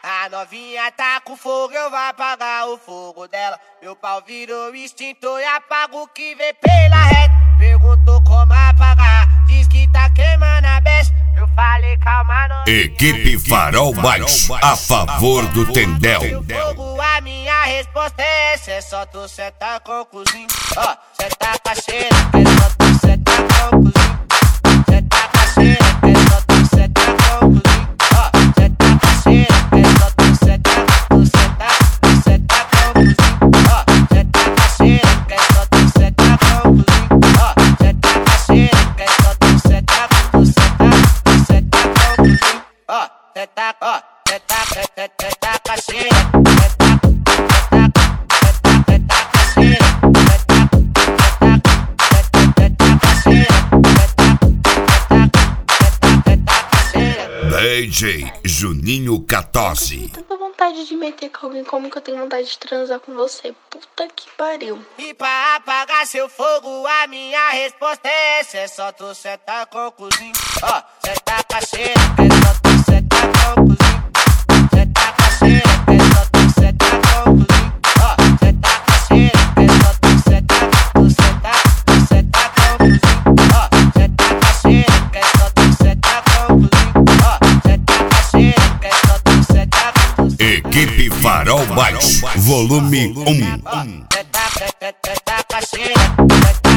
A novinha tá com fogo, eu vou apagar o fogo dela. Meu pau virou extintor e apaga o que vem pela reta. Perguntou como apagar, diz que tá queimando a besta. Eu falei calma não. Equipe Farol Mais, a favor do Tendel. Fogo, a minha resposta é essa, é só tu sentar com o cozinho. Ó, senta com a xereca, é só tu sentar com o cozinho. Senta com a xereca, é só tu sentar com o cozinho. Ó, senta com a xereca, é só tu sentar com o cozinho. Ó, senta com a xereca, é só tu sentar com o cozinho. Ó, senta com a xereca, é só tu sentar com o cozinho. Ó, senta com a xereca. DJ Juninho 14. Tanta vontade de meter com alguém, como que eu tenho vontade de transar com você? Puta que pariu. E pra apagar seu fogo, a minha resposta é essa, é só tu sentar com o cozinho. Ó, senta com a xereca, é só tu sentar com o cozinho. Senta com a xereca, é só tu sentar com o cozinho. Ó, senta com a xereca, é só tu sentar com o cozinho. Ó, senta com a xereca, é só tu sentar com o cozinho. Ó, senta com a xereca, é só tu sentar com o cozinho. Equipe Farol Mais, volume 1. Senta com a xereca.